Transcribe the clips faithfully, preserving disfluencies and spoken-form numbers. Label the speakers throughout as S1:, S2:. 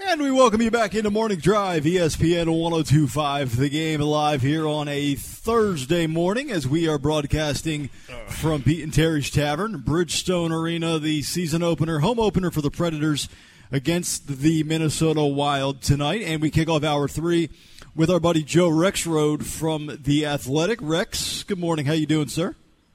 S1: And we welcome you back into Morning Drive, E S P N one oh two point five, the game live here on a Thursday morning as we are broadcasting from Pete and Terry's Tavern, Bridgestone Arena, the season opener, home opener for the Predators against the Minnesota Wild tonight. And we kick off hour three with our buddy Joe Rexrode from The Athletic. Rex, good morning. How you doing, sir?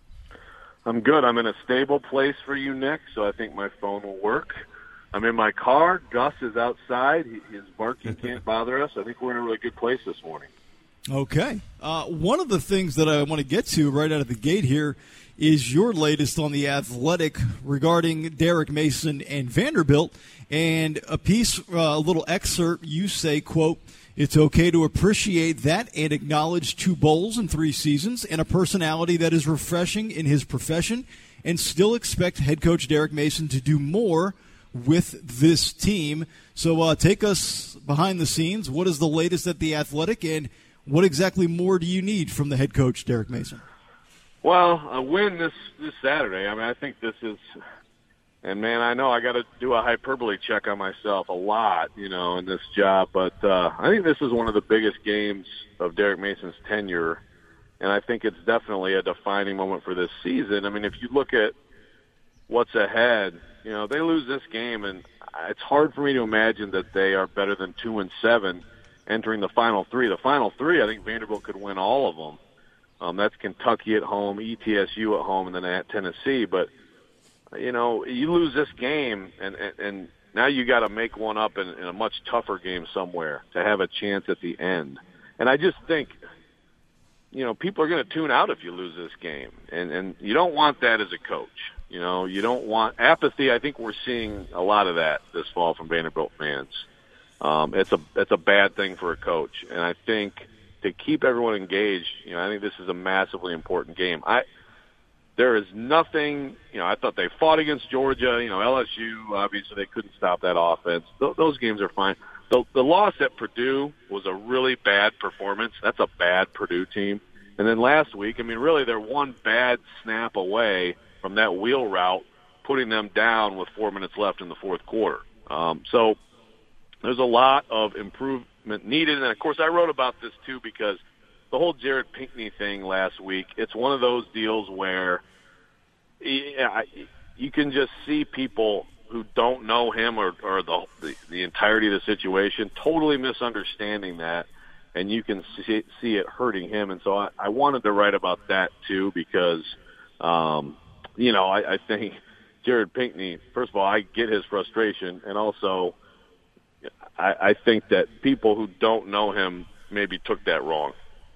S2: I'm good. I'm in a stable place for you, Nick, so I think my phone will work. I'm in my car. Gus is outside. He, his barking can't bother us. I think we're in a really good place this morning.
S1: Okay. Uh, one of the things that I want to get to right out of the gate here is your latest on The Athletic regarding Derek Mason and Vanderbilt. And a piece, uh, a little excerpt, you say, quote, "It's okay to appreciate that and acknowledge two bowls in three seasons and a personality that is refreshing in his profession and still expect head coach Derek Mason to do more with this team." So uh, take us behind the scenes. What is the latest at The Athletic, and what exactly more do you need from the head coach, Derek Mason?
S2: Well, a win this, this Saturday. I mean, I think this is – and, man, I know I got to do a hyperbole check on myself a lot, you know, in this job. But uh, I think this is one of the biggest games of Derek Mason's tenure, and I think it's definitely a defining moment for this season. I mean, if you look at what's ahead – you know, they lose this game, and it's hard for me to imagine that they are better than two and seven entering the final three. The final three, I think Vanderbilt could win all of them. Um, that's Kentucky at home, E T S U at home, and then at Tennessee. But you know, you lose this game, and and, and now you got to make one up in, in a much tougher game somewhere to have a chance at the end. And I just think, you know, people are going to tune out if you lose this game, and and you don't want that as a coach. You know, you don't want apathy. I think we're seeing a lot of that this fall from Vanderbilt fans. Um, it's a it's a bad thing for a coach, and I think to keep everyone engaged, you know, I think this is a massively important game. I there is nothing. You know, I thought they fought against Georgia. You know, L S U obviously they couldn't stop that offense. Th- those games are fine. The the loss at Purdue was a really bad performance. That's a bad Purdue team. And then last week, I mean, really, they're one bad snap away from that wheel route, putting them down with four minutes left in the fourth quarter. Um, so there's a lot of improvement needed. And, of course, I wrote about this, too, because the whole Jared Pinkney thing last week, it's one of those deals where you can just see people who don't know him or, or the, the, the entirety of the situation totally misunderstanding that, and you can see, see it hurting him. And so I, I wanted to write about that, too, because um, – you know, I, I think Jared Pinkney, first of all, I get his frustration, and also I, I think that people who don't know him maybe took that wrong.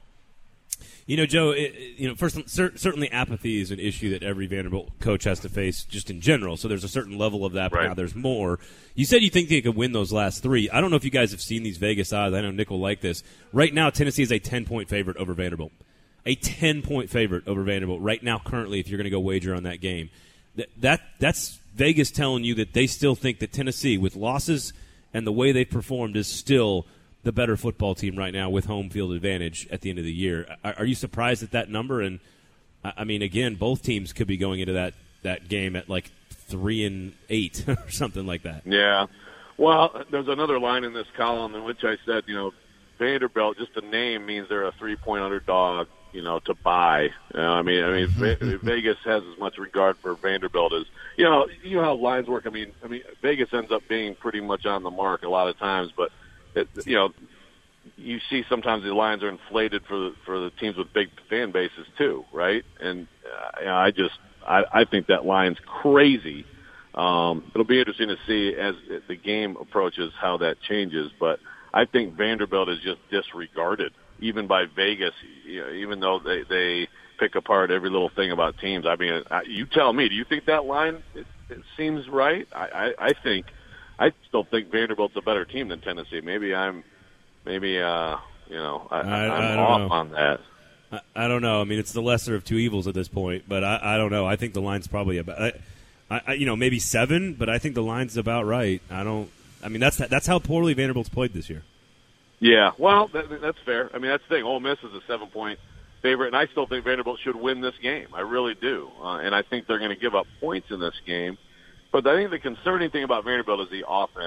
S3: You know, Joe, it, you know, first, cer- certainly apathy is an issue that every Vanderbilt coach has to face just in general, so there's a certain level of that, but
S2: right.
S3: Now there's more. You said you think they could win those last three. I don't know if you guys have seen these Vegas odds. I know Nick will like this. Right now, Tennessee is a ten-point favorite over Vanderbilt. A ten-point favorite over Vanderbilt right now currently if you're going to go wager on that game. That, that That's Vegas telling you that they still think that Tennessee, with losses and the way they've performed, is still the better football team right now with home field advantage at the end of the year. Are, are you surprised at that number? And, I mean, again, both teams could be going into that, that game at like three and eight or something like that.
S2: Yeah. Well, there's another line in this column in which I said, you know, Vanderbilt, just the name means they're a three-point underdog, you know, to buy. You know, I mean, I mean, Vegas has as much regard for Vanderbilt as, you know, you know how lines work. I mean, I mean, Vegas ends up being pretty much on the mark a lot of times, but it, you know, you see sometimes the lines are inflated for the, for the teams with big fan bases too, right? And uh, you know, I just, I, I think that line's crazy. Um, it'll be interesting to see as the game approaches how that changes, but I think Vanderbilt is just disregarded, even by Vegas, you know, even though they, they pick apart every little thing about teams. I mean, you tell me, do you think that line, it, it seems right? I, I, I think, I still think Vanderbilt's a better team than Tennessee. Maybe I'm, maybe, uh, you know, I, I, I'm
S3: I
S2: off
S3: know.
S2: on that.
S3: I, I don't know. I mean, it's the lesser of two evils at this point, but I, I don't know. I think the line's probably about, I, I, you know, maybe seven, but I think the line's about right. I don't, I mean, that's that's how poorly Vanderbilt's played this year.
S2: Yeah, well, that, that's fair. I mean, that's the thing. Ole Miss is a seven-point favorite, and I still think Vanderbilt should win this game. I really do. Uh, and I think they're going to give up points in this game. But I think the concerning thing about Vanderbilt is the offense.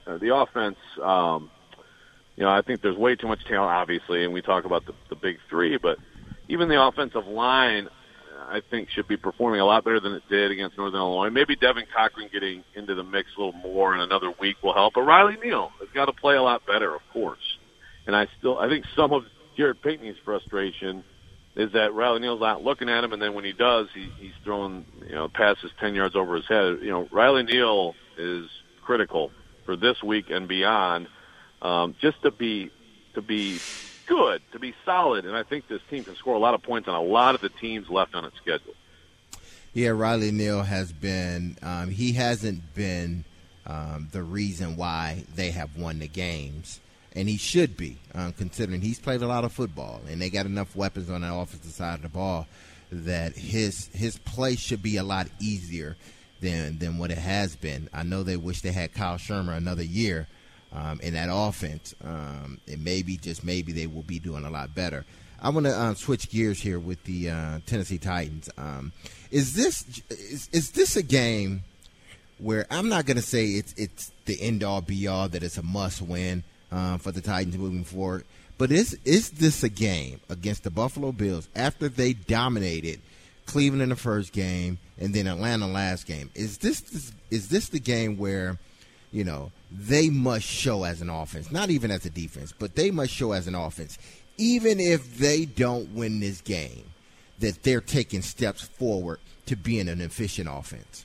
S2: uh, the offense, um, you know, I think there's way too much talent, obviously, and we talk about the, the big three, but even the offensive line, I think, should be performing a lot better than it did against Northern Illinois. Maybe Devin Cochran getting into the mix a little more in another week will help. But Riley Neal has got to play a lot better, of course. And I still, I think some of Jared Payton's frustration is that Riley Neal's not looking at him, and then when he does, he, he's throwing, you know, passes ten yards over his head. You know, Riley Neal is critical for this week and beyond, um, just to be to be good, to be solid, and I think this team can score a lot of points on a lot of the teams left on its schedule.
S4: Yeah, Riley Neal has been um, – he hasn't been um, the reason why they have won the games. And he should be, um, considering he's played a lot of football, and they got enough weapons on the offensive side of the ball that his his play should be a lot easier than than what it has been. I know they wish they had Kyle Shermer another year um, in that offense, um, and maybe, just maybe, they will be doing a lot better. I want to um, switch gears here with the uh, Tennessee Titans. Um, is this is, is this a game where I'm not going to say it's it's the end-all, be-all, that it's a must-win Uh, for the Titans moving forward, but is is this a game against the Buffalo Bills after they dominated Cleveland in the first game and then Atlanta last game? Is this, this is this the game where, you know, they must show as an offense, not even as a defense, but they must show as an offense, even if they don't win this game, that they're taking steps forward to being an efficient offense?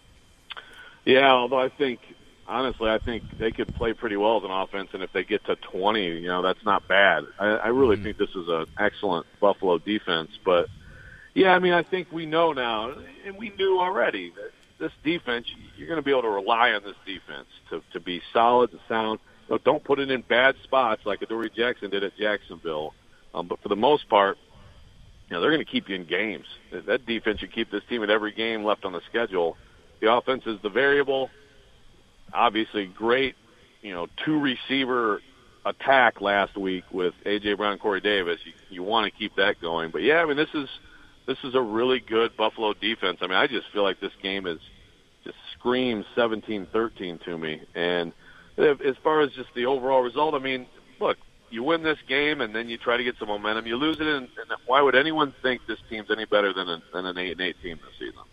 S2: Yeah, although I think. Honestly, I think they could play pretty well as an offense, and if they get to twenty, you know, that's not bad. I, I really mm-hmm. think this is an excellent Buffalo defense. But, yeah, I mean, I think we know now, and we knew already, that this defense, you're going to be able to rely on this defense to, to be solid and sound. You know, don't put it in bad spots like Adoree Jackson did at Jacksonville. Um, but for the most part, you know, they're going to keep you in games. That defense should keep this team in every game left on the schedule. The offense is the variable. Obviously, great, you know, two-receiver attack last week with A J. Brown, Corey Davis. You, you want to keep that going. But, yeah, I mean, this is this is a really good Buffalo defense. I mean, I just feel like this game is just screams seventeen thirteen to me. And as far as just the overall result, I mean, look, you win this game and then you try to get some momentum. You lose it, and, and why would anyone think this team's any better than, a, than an eight and eight team this season?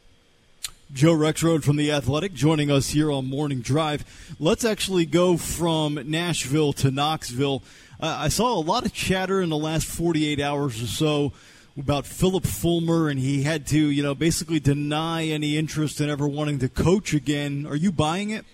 S1: Joe Rexrode from The Athletic joining us here on Morning Drive. Let's actually go from Nashville to Knoxville. Uh, I saw a lot of chatter in the last forty-eight hours or so about Philip Fulmer, and he had to, you know, basically deny any interest in ever wanting to coach again. Are you buying it?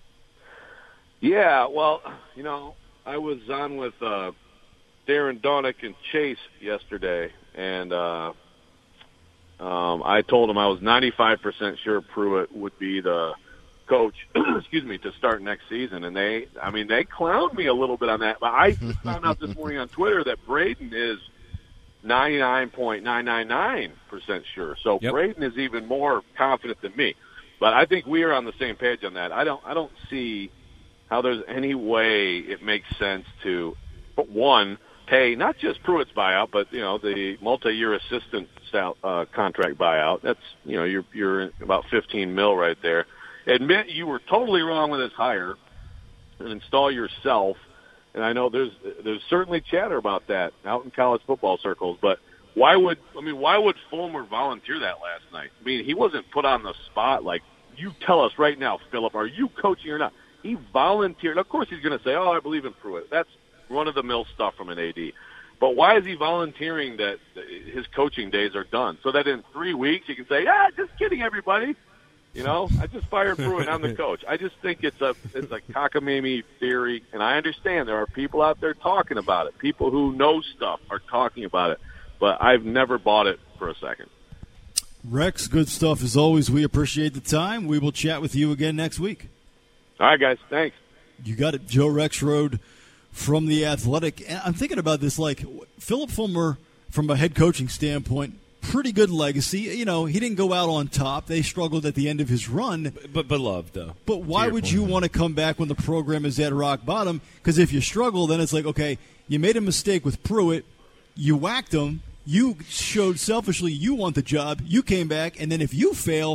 S2: Yeah, well, you know, I was on with uh, Darren Donick and Chase yesterday, and uh, – Um, I told him I was ninety-five percent sure Pruitt would be the coach, excuse me, to start next season. And they, I mean, they clowned me a little bit on that. But I found out this morning on Twitter that Braden is ninety-nine point nine nine nine percent sure. So yep. Braden is even more confident than me. But I think we are on the same page on that. I don't, I don't see how there's any way it makes sense to, but one, pay not just Pruitt's buyout, but, you know, the multi-year assistant style, uh, contract buyout. That's, you know, you're, you're about fifteen mil right there. Admit you were totally wrong with this hire and install yourself. And I know there's, there's certainly chatter about that out in college football circles, but why would, I mean, why would Fulmer volunteer that last night? I mean, he wasn't put on the spot like, you tell us right now, Philip, are you coaching or not? He volunteered. Of course he's going to say, oh, I believe in Pruitt. That's run-of-the-mill stuff from an A D. But why is he volunteering that his coaching days are done? So that in three weeks he can say, ah, just kidding, everybody. You know, I just fired Pruitt. I'm the coach. I just think it's a it's a cockamamie theory, and I understand there are people out there talking about it. People who know stuff are talking about it. But I've never bought it for a second.
S1: Rex, good stuff as always. We appreciate the time. We will chat with you again next week.
S2: All right, guys. Thanks.
S1: You got it. Joe Rexrode from The Athletic. And I'm thinking about this, like, Philip Fulmer, from a head coaching standpoint, pretty good legacy. You know, he didn't go out on top. They struggled at the end of his run.
S3: But, but beloved, though.
S1: But why would you want to come back when the program is at rock bottom? Because if you struggle, then it's like, okay, you made a mistake with Pruitt. You whacked him. You showed selfishly you want the job. You came back. And then if you fail,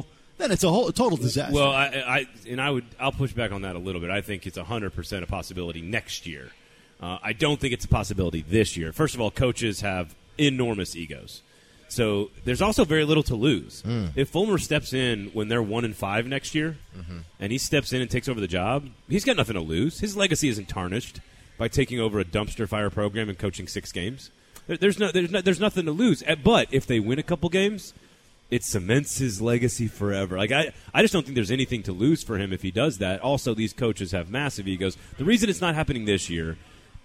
S1: then it's a whole a total disaster.
S3: Well, I, I and I would I'll push back on that a little bit. I think it's a hundred percent a possibility next year. Uh, I don't think it's a possibility this year. First of all, coaches have enormous egos, so there's also very little to lose. Mm. If Fulmer steps in when they're one and five next year, mm-hmm. and he steps in and takes over the job, he's got nothing to lose. His legacy isn't tarnished by taking over a dumpster fire program and coaching six games. There, there's no there's no, there's nothing to lose. But if they win a couple games, it cements his legacy forever. Like I, I just don't think there's anything to lose for him if he does that. Also, these coaches have massive egos. The reason it's not happening this year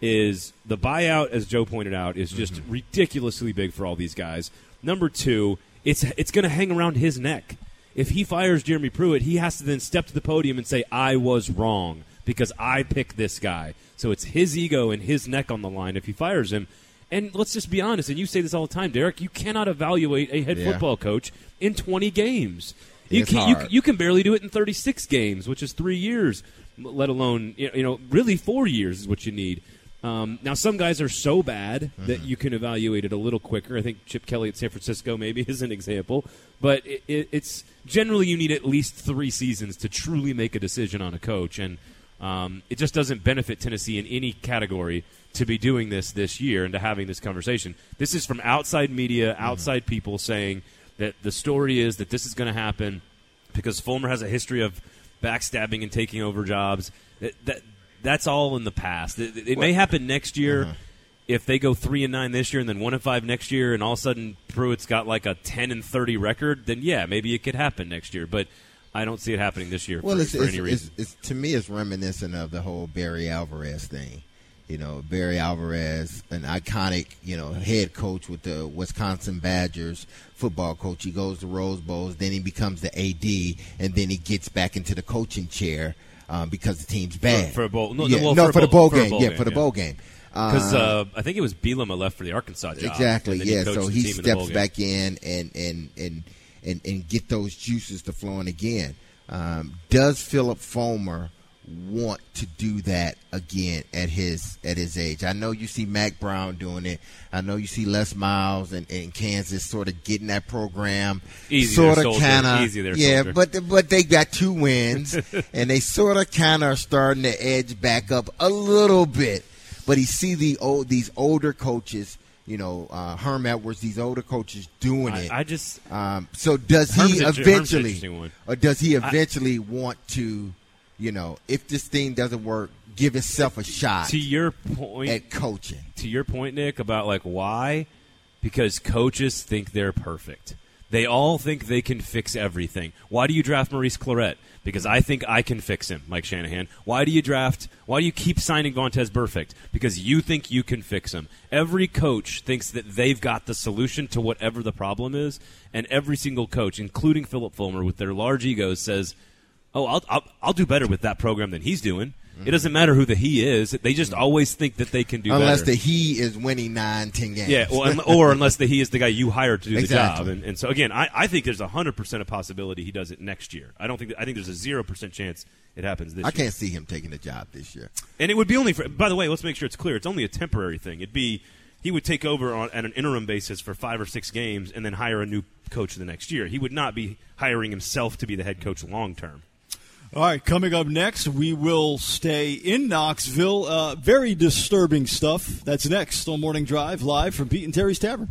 S3: is the buyout, as Joe pointed out, is just mm-hmm. ridiculously big for all these guys. Number two, it's it's going to hang around his neck. If he fires Jeremy Pruitt, he has to then step to the podium and say, I was wrong because I picked this guy. So it's his ego and his neck on the line if he fires him. And let's just be honest, and you say this all the time, Derek, you cannot evaluate a head yeah. football coach in twenty games. You can, you, you can barely do it in thirty-six games, which is three years, let alone, you know, really four years is what you need. Um, now, some guys are so bad mm-hmm. that you can evaluate it a little quicker. I think Chip Kelly at San Francisco maybe is an example. But it, it, it's generally you need at least three seasons to truly make a decision on a coach. And um, it just doesn't benefit Tennessee in any category to be doing this this year and to having this conversation. This is from outside media, outside mm-hmm. people saying that the story is that this is going to happen because Fulmer has a history of backstabbing and taking over jobs. That, that That's all in the past. It, it may happen next year uh-huh. if they go three and nine this year and then one and five next year, and all of a sudden Pruitt's got like a ten and thirty record. Then yeah, maybe it could happen next year. But I don't see it happening this year.
S4: Well,
S3: for,
S4: it's,
S3: for
S4: it's,
S3: any reason.
S4: It's, it's, to me, it's reminiscent of the whole Barry Alvarez thing. You know, Barry Alvarez, an iconic, you know, head coach with the Wisconsin Badgers, football coach. He goes to Rose Bowls, then he becomes the A D, and then he gets back into the coaching chair. Um, because the team's bad.
S3: For, for a bowl. No,
S4: yeah,
S3: well,
S4: no
S3: for,
S4: for,
S3: bowl,
S4: the bowl
S3: for
S4: game.
S3: bowl
S4: yeah,
S3: game,
S4: for the
S3: yeah.
S4: bowl game.
S3: Because
S4: uh,
S3: uh, I think it was Bielema left for the Arkansas job.
S4: Exactly,
S3: he
S4: yeah. So he steps
S3: in
S4: back in and, and, and, and, and get those juices to flowing again. Um, does Philip Fulmer want to do that again at his at his age? I know you see Mac Brown doing it. I know you see Les Miles and, and Kansas sort of getting that program sort of kind of yeah, soldier. but but they got two wins and they sort of kind of are starting to edge back up a little bit. But you see the old these older coaches. You know, uh, Herm Edwards, these older coaches doing
S3: I,
S4: it.
S3: I just
S4: um, so does he
S3: Herm's
S4: eventually, or does he eventually
S3: I,
S4: want to? You know, if this thing doesn't work, give himself a shot.
S3: To your point,
S4: at coaching.
S3: To your point, Nick, about like why? Because coaches think they're perfect. They all think they can fix everything. Why do you draft Maurice Clarett? Because I think I can fix him, Mike Shanahan. Why do you draft? Why do you keep signing Vontaze Burfict? Because you think you can fix him. Every coach thinks that they've got the solution to whatever the problem is, and every single coach, including Philip Fulmer, with their large egos, says, oh, I'll, I'll I'll do better with that program than he's doing. Mm-hmm. It doesn't matter who the he is. They just mm-hmm. always think that they can do
S4: unless
S3: better.
S4: Unless the he is winning nine, ten games.
S3: Yeah, well, or unless the he is the guy you hired to do
S4: exactly.
S3: the job. And, and so, again, I, I think there's a one hundred percent a possibility he does it next year. I don't think that, I think there's a zero percent chance it happens this
S4: I
S3: year.
S4: I can't see him taking the job this year.
S3: And it would be only for – by the way, let's make sure it's clear. It's only a temporary thing. It'd be – he would take over on, at an interim basis for five or six games and then hire a new coach the next year. He would not be hiring himself to be the head coach long term.
S1: All right, coming up next, we will stay in Knoxville. Uh, very disturbing stuff. That's next on Morning Drive, live from Pete and Terry's Tavern.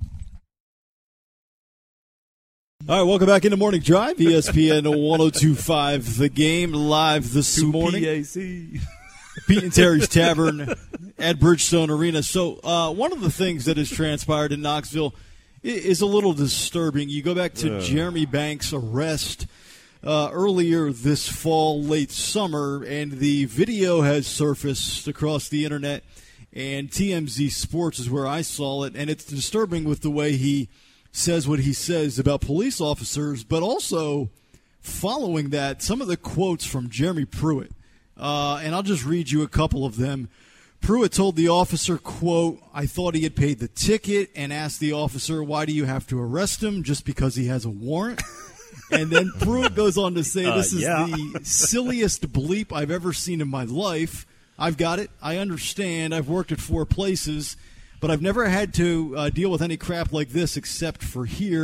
S1: All right, welcome back into Morning Drive, E S P N one oh two point five, The Game, live this morning.
S3: P A C
S1: Pete and Terry's Tavern at Bridgestone Arena. So uh, one of the things that has transpired in Knoxville is a little disturbing. You go back to uh. Jeremy Banks' arrest Uh, earlier this fall, late summer, and the video has surfaced across the internet, and T M Z Sports is where I saw it, and it's disturbing with the way he says what he says about police officers, but also following that, some of the quotes from Jeremy Pruitt, uh, and I'll just read you a couple of them. Pruitt told the officer, quote, I thought he had paid the ticket, and asked the officer, why do you have to arrest him, just because he has a warrant? And then Pruitt goes on to say, this
S3: uh,
S1: is
S3: yeah.
S1: the silliest bleep I've ever seen in my life. I've got it. I understand. I've worked at four places, but I've never had to uh, deal with any crap like this except for here.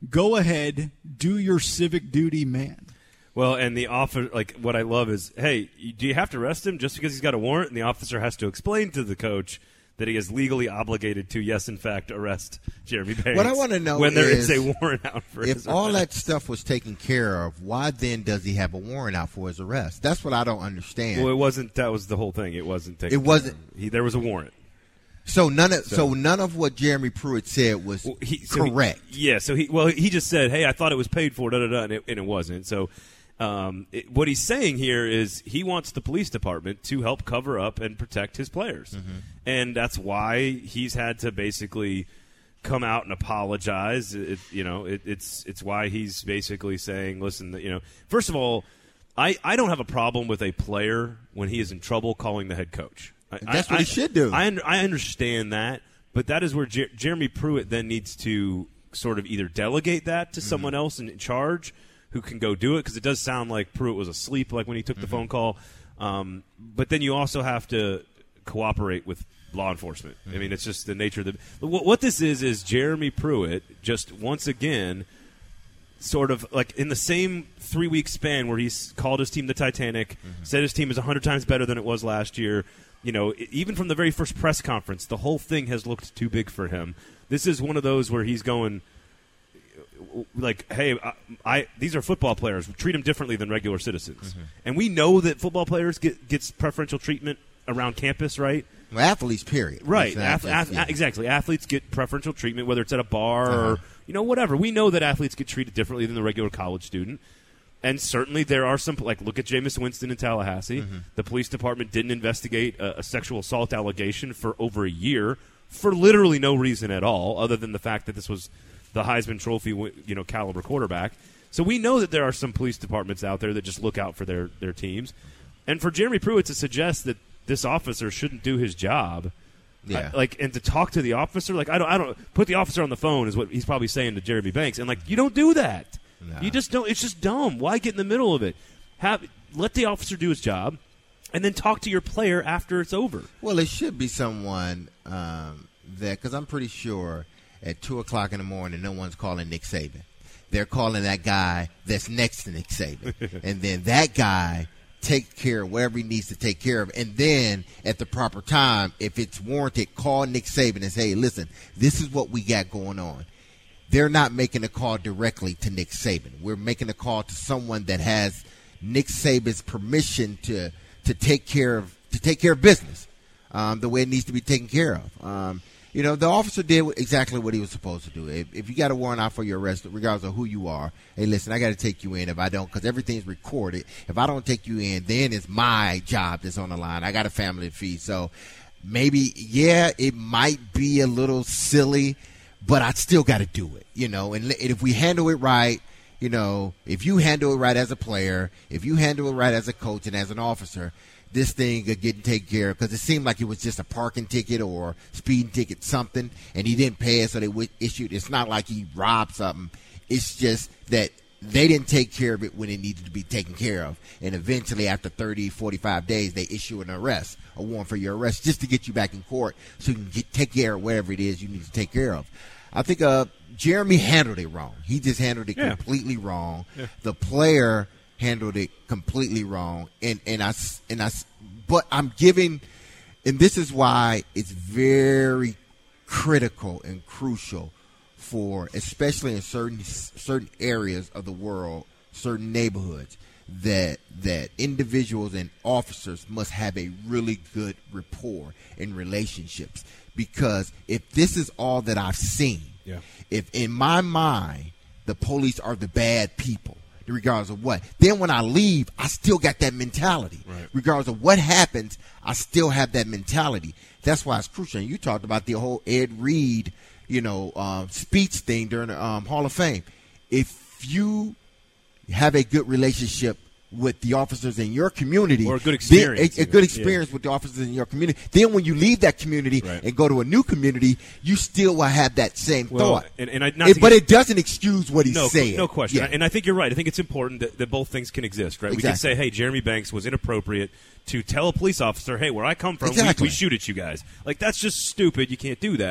S1: Go ahead, do your civic duty, man.
S3: Well, and the officer, like, what I love is, hey, do you have to arrest him just because he's got a warrant? And the officer has to explain to the coach that he is legally obligated to, yes, in fact, arrest Jeremy Banks.
S4: What I want to know
S3: when there
S4: is,
S3: is a warrant out for his
S4: if all
S3: arrest.
S4: that stuff was taken care of, why then does he have a warrant out for his arrest? That's what I don't understand.
S3: Well, it wasn't. That was the whole thing. It wasn't. Taken
S4: It wasn't.
S3: care of. He, there was a warrant.
S4: So none of so,
S3: So-
S4: none of what Jeremy Pruitt said was
S3: Well, he, so he-
S4: correct.
S3: yeah. So he well he just said, hey, I thought it was paid for, da da da, and it, and it wasn't. So. Um, it, what he's saying here is he wants the police department to help cover up and protect his players.
S4: Mm-hmm.
S3: And that's why he's had to basically come out and apologize. It, you know, it, it's it's why he's basically saying, listen, you know, first of all, I, I don't have a problem with a player when he is in trouble calling the head coach. I,
S4: That's
S3: I,
S4: what he
S3: I,
S4: should do.
S3: I, I understand that, but that is where Jer- Jeremy Pruitt then needs to sort of either delegate that to
S4: Mm-hmm.
S3: someone else in charge who can go do it, because it does sound like Pruitt was asleep, like when he took the
S4: Mm-hmm.
S3: phone call. Um, but then you also have to cooperate with law enforcement.
S4: Mm-hmm.
S3: I mean, it's just the nature of the. What, what this is is Jeremy Pruitt just once again, sort of like in the same three week span where he's called his team the Titanic,
S4: Mm-hmm.
S3: said his team is a hundred times better than it was last year. You know, e- even from the very first press conference, the whole thing has looked too big for him. This is one of those where he's going. Like, hey, I, I these are football players. We treat them differently than regular citizens,
S4: Mm-hmm.
S3: and we know that football players get gets preferential treatment around campus, right?
S4: Well, athletes, period.
S3: Right,
S4: It's not
S3: Ath-
S4: just-
S3: ath-
S4: yeah.
S3: exactly. Athletes get preferential treatment, whether it's at a bar
S4: Uh-huh.
S3: or you know whatever. We know that athletes get treated differently than the regular college student, and certainly there are some. Like, look at Jameis Winston in Tallahassee.
S4: Mm-hmm.
S3: The police department didn't investigate a, a sexual assault allegation for over a year for literally no reason at all, other than the fact that this was the Heisman Trophy, you know, caliber quarterback. So we know that there are some police departments out there that just look out for their, their teams. And for Jeremy Pruitt to suggest that this officer shouldn't do his job,
S4: Yeah.
S3: I- like, and to talk to the officer, like, I don't, I don't put the officer on the phone is what he's probably saying to Jeremy Banks, and like, you don't do that.
S4: Nah.
S3: You just don't. It's just dumb. Why get in the middle of it? Have let the officer do his job, and then talk to your player after it's over.
S4: Well, it should be someone um, that, because I'm pretty sure at two o'clock in the morning, no one's calling Nick Saban. They're calling that guy that's next to Nick Saban. And then that guy takes care of whatever he needs to take care of. And then at the proper time, if it's warranted, call Nick Saban and say, hey, listen, this is what we got going on. They're not making a call directly to Nick Saban. We're making a call to someone that has Nick Saban's permission to to take care of to take care of business um, the way it needs to be taken care of. Um, you know, the officer did exactly what he was supposed to do. If, if you got a warrant out for your arrest, regardless of who you are, hey, listen, I got to take you in. If I don't, because everything's recorded. If I don't take you in, then it's my job that's on the line. I got a family to feed. So maybe, yeah, it might be a little silly, but I still got to do it, you know. And, and if we handle it right, you know, if you handle it right as a player, if you handle it right as a coach and as an officer, this thing could get taken care of, because it seemed like it was just a parking ticket or speeding ticket, something, and he didn't pay it, so they w- issued. It's not like he robbed something. It's just that they didn't take care of it when it needed to be taken care of. And eventually, after thirty, forty-five days, they issue an arrest, a warrant for your arrest, just to get you back in court so you can get, take care of whatever it is you need to take care of. I think uh, Jeremy handled it wrong. He just handled it
S3: Yeah.
S4: completely wrong.
S3: Yeah.
S4: The player handled it completely wrong. And, and I, and I, but I'm giving, and this is why it's very critical and crucial for, especially in certain certain areas of the world, certain neighborhoods, that that individuals and officers must have a really good rapport in relationships. Because if this is all that I've seen,
S3: Yeah.
S4: if in my mind the police are the bad people, regardless of what, then when I leave, I still got that mentality.
S3: Right.
S4: Regardless of what happens, I still have that mentality. That's why it's crucial. And you talked about the whole Ed Reed, you know, um, speech thing during the um, Hall of Fame. If you have a good relationship with the officers in your community,
S3: Or a good
S4: then-
S3: experience,
S4: a, a
S3: even.
S4: good experience with the officers in your community, then when you leave that community
S3: Right.
S4: and go to a new community, you still will have that same
S3: Well,
S4: thought.
S3: and- and I- not
S4: It-
S3: to
S4: but
S3: get-
S4: it doesn't excuse what he's
S3: No,
S4: saying.
S3: no question.
S4: Yeah.
S3: And I think you're right. I think it's important that, that both things can exist, right? We can
S4: Exactly.
S3: say, hey, Jeremy Banks was inappropriate to tell a police officer, hey, where I come from, we,
S4: Exactly.
S3: we shoot at you guys. Like, that's just stupid. You can't do that.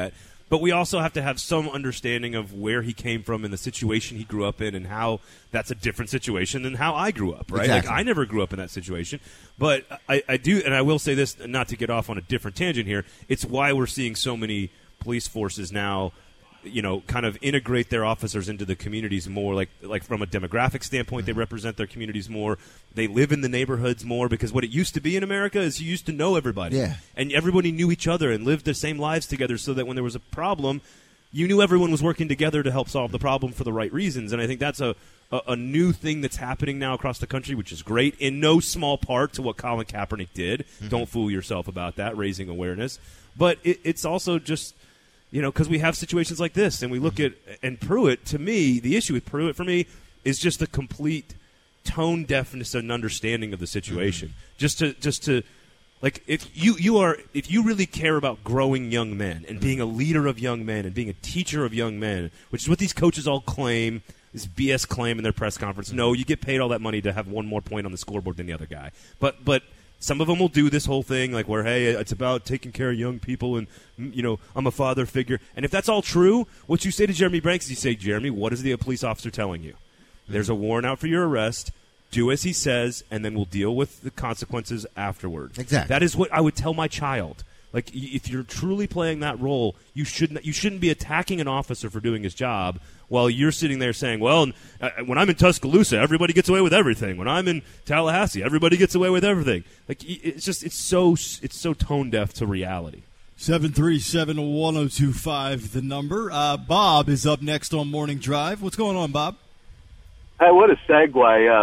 S3: but we also have to have some understanding of where he came from and the situation he grew up in and how that's a different situation than how I grew up, right?
S4: Exactly.
S3: Like, I never grew up in that situation. But I, I do, and I will say this, not to get off on a different tangent here, it's why we're seeing so many police forces now, you know, kind of integrate their officers into the communities more, like like from a demographic standpoint, they represent their communities more. They live in the neighborhoods more, because what it used to be in America is you used to know everybody.
S4: Yeah.
S3: And everybody knew each other and lived their same lives together, so that when there was a problem, you knew everyone was working together to help solve the problem for the right reasons. And I think that's a, a, a new thing that's happening now across the country, which is great, in no small part to what Colin Kaepernick did. Mm-hmm. Don't fool yourself about that, raising awareness. But it, it's also just... You know, because we have situations like this, and we look at and Pruitt. To me, the issue with Pruitt for me is just the complete tone deafness and understanding of the situation. Mm-hmm. Just to, just to, like, if you you are if you really care about growing young men and being a leader of young men and being a teacher of young men, which is what these coaches all claim, this B S claim in their press conference. No, you get paid all that money to have one more point on the scoreboard than the other guy. But but. Some of them will do this whole thing like where, hey, it's about taking care of young people and, you know, I'm a father figure. And if that's all true, what you say to Jeremy Banks is you say, Jeremy, what is the police officer telling you? There's a warrant out for your arrest. Do as he says, and then we'll deal with the consequences afterwards.
S4: Exactly.
S3: That is what I would tell my child. Like, if you're truly playing that role, you shouldn't you shouldn't be attacking an officer for doing his job while you're sitting there saying, well, uh, when I'm in Tuscaloosa, everybody gets away with everything. When I'm in Tallahassee, everybody gets away with everything. Like, it's just it's so it's so tone deaf to reality.
S1: seven three seven, one oh two five, the number. Uh, Bob is up next on Morning Drive. What's going on, Bob?
S5: Hey, what a segue. Uh,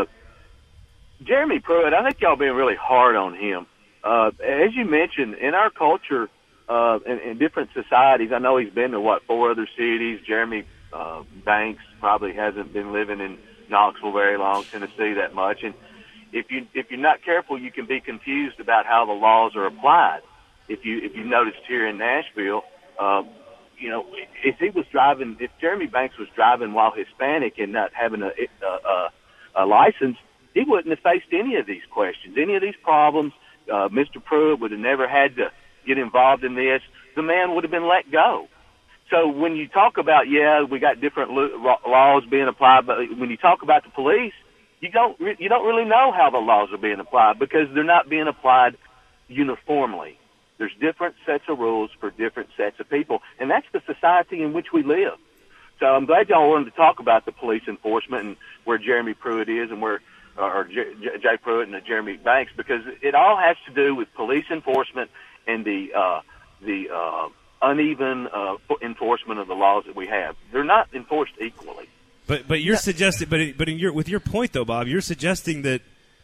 S5: Jeremy Pruitt, I think y'all being really hard on him. Uh, as you mentioned, in our culture, uh, in, in different societies, I know he's been to, what, four other cities. Jeremy uh, Banks probably hasn't been living in Knoxville very long, Tennessee that much. And if, you, if you're not careful, you can be confused about how the laws are applied. If you if you noticed here in Nashville, uh, you know, if he was driving, if Jeremy Banks was driving while Hispanic and not having a, a, a, a license, he wouldn't have faced any of these questions, any of these problems. Uh, Mister Pruitt would have never had to get involved in this. The man would have been let go. So when you talk about, yeah, we got different lo- laws being applied, but when you talk about the police, you don't re- you don't really know how the laws are being applied because they're not being applied uniformly. There's different sets of rules for different sets of people, and that's the society in which we live. So I'm glad y'all wanted to talk about the police enforcement and where Jeremy Pruitt is and where or J- J- Jay Pruitt and Jeremy Banks, because it all has to do with police enforcement and the uh, the uh, uneven uh, enforcement of the laws that we have. They're not enforced equally.
S3: But but you're yeah. suggesting, but but in your with your point though, Bob, you're suggesting that